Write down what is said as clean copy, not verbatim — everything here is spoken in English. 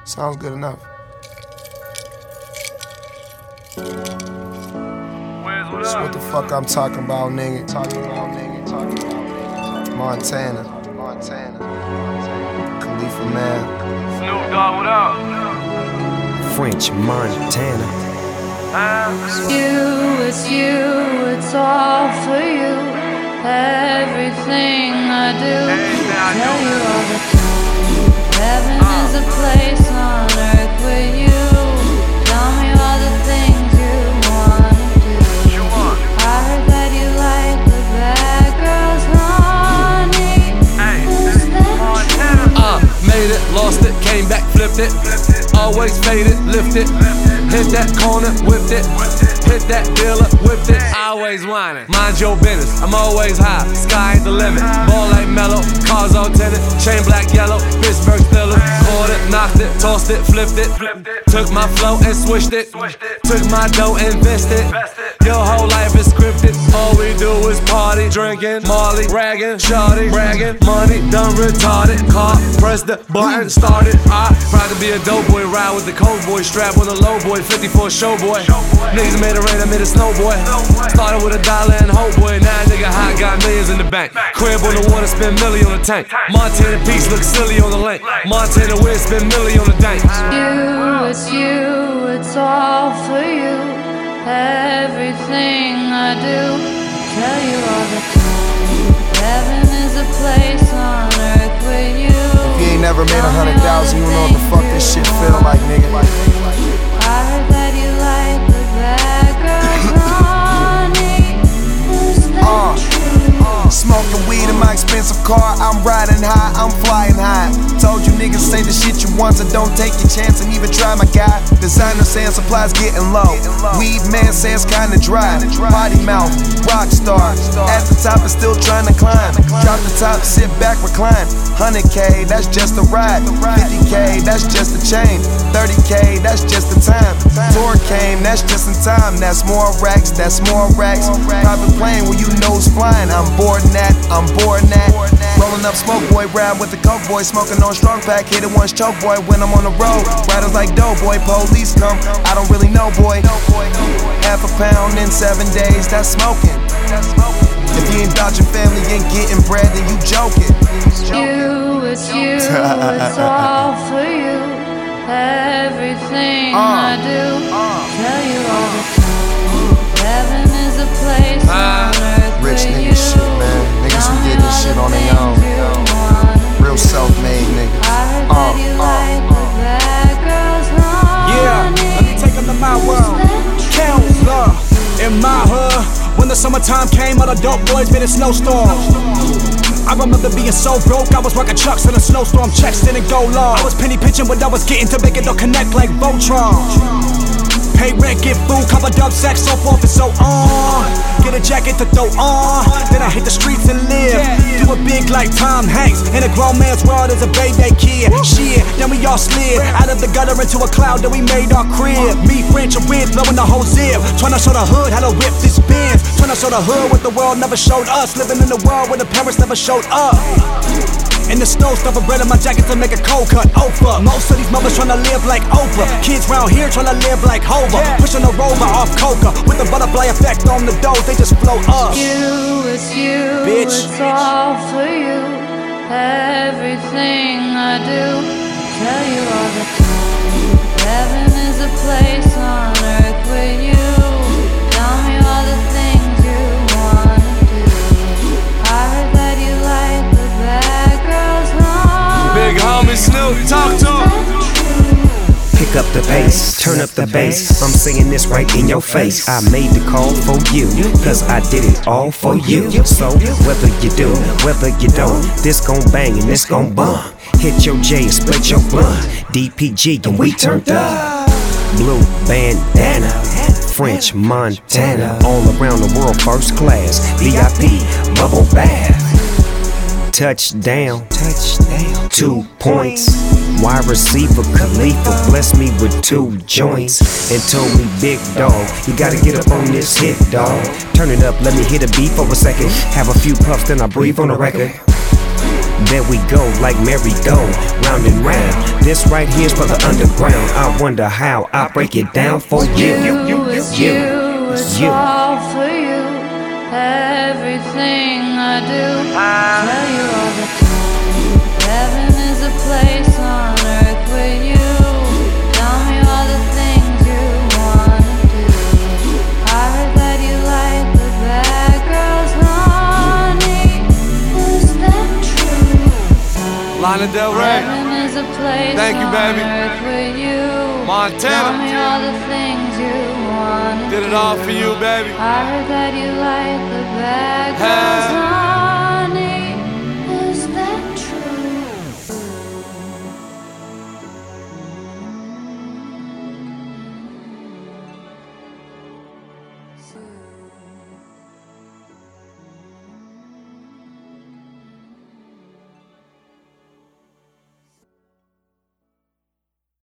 Sounds good enough. That's what the fuck I'm talking about, nigga. Montana. Khalifa, man. Snoop Dogg, what up? French Montana. It's you, it's all for you. Everything I do, tell you all the time. Heaven is a place on earth with you. Tell me all the things you wanna do. I heard that you like the bad girls, honey. Is that true? Made it, lost it, came back, flipped it. Always faded, lifted. Hit that corner, whipped it. Hit that dealer, whipped it. Always whining. Mind your business, I'm always high. Sky ain't the limit. Ball like mellow, cars all tinted. Chain black, yellow, Pittsburgh Steelers. Caught it, knocked it, tossed it, flipped it. Took my flow and switched it. Took my dough and invested. Your whole life is scripted. All we do is party, drinking, Molly, ragging, shawty, bragging. Money done retarded. Car, press the button, started. I proud to be a dope boy, ride with the cold boy, strap with a low boy, 54 show boy. Niggas made it rain, I made it snow boy. Started with $1 and hope boy, now nigga hot, got millions in the bank. Crib on the water, spend million on the tank. Montana Peace look silly on the link. Montana Wiz spend million on the dank. It's you, it's all for you. Everything I do, tell you all the time. Heaven is a place on earth with you. If you ain't never made 100,000, you don't know what the fuck this shit feel like, nigga. I heard that you like the bad girls, honey. Is that true? Smoking weed in my expensive car, I'm riding high, I'm flying high. Told you niggas say the shit you want, so don't take your chance and even try, my guy. Designer saying supplies getting low. Weed man says kinda dry. Potty mouth, rock star. At the top and still trying to climb. Drop the top, sit back, recline. 100K, that's just a ride. 50K, that's just a chain. 30K, that's just the time. Tour came, that's just in time. That's more racks, that's more racks. Private plane where you nose flying. I'm bored that, I'm bored that. Rolling up smoke boy, ride with the coke boy. Smoking on strong pack, hit it once choke boy. When I'm on the road, riders like dough boy. Police come, I don't really know boy. Half a pound in 7 days, that's smoking. If you ain't about your family, you ain't getting bread, then you joking. It's you, it's all for you. Everything I do, tell you all the time. Heaven is a place on earth Rich with nigga you. shit, man. Niggas who did this shit on their own. Real self-made niggas. I heard that you like the bad girls, honey. Yeah, let me take them to my world. Counselor, in my hood, when the summertime came, all the dope boys been in snowstorms. I remember being so broke, I was rocking chucks in a snowstorm, checks didn't go long. I was penny pitching what I was getting to make it all connect like Voltron. Pay rent, get food, cover dub sacks, so forth and so on. Get a jacket to throw on, then I hit the streets and live. Do it big like Tom Hanks, in a grown man's world as a baby kid. Shit, then we all slid out of the gutter into a cloud, then we made our crib. Me, French, and Wiz, blowing the whole zip. Tryna show the hood how to whip this Benz. Tryna show the hood what the world never showed us. Living in the world where the parents never showed up. In the snow, stuff a bread in my jacket to make a cold cut over. Most of these mothers tryna live like Oprah. Kids round here tryna live like Hova. Pushing a rover off coca with the butterfly effect on the dough, they just float up. It's you, Bitch. it's all for you. Everything I do, tell you all the time. Heaven is a place on earth with you. Tell me all the things you wanna do. I heard that you like the bad girls, honey. Big homie Snoop, talk to him. Pick up the pace, turn up the bass. I'm singing this right in your face. I made the call for you, cause I did it all for you. So whether you do, whether you don't, this gon' bang and this gon' bump. Hit your J and split your blunt. DPG and we turned up. Blue bandana, French Montana. All around the world, first class, VIP, bubble bath. Touchdown, 2 points. Wide receiver Khalifa blessed me with 2 joints and told me, big dog, you gotta get up on this hit, dog. Turn it up, let me hit a beat for a second. Have a few puffs, then I breathe on the record. There we go, like merry-go, round and round. This right here's for the underground. I wonder how I break it down for you. It's all for you. Everything I do, tell you all the time. Heaven is a place on earth with you. Tell me all the things you wanna do. I heard that you like the bad girls, honey. Is that true? Lana Del Rey. Heaven is a place Thank you, baby. on earth with you. Montana. Tell me all the things you wanna Did it all for you, baby. I heard that you like the bad girls, honey.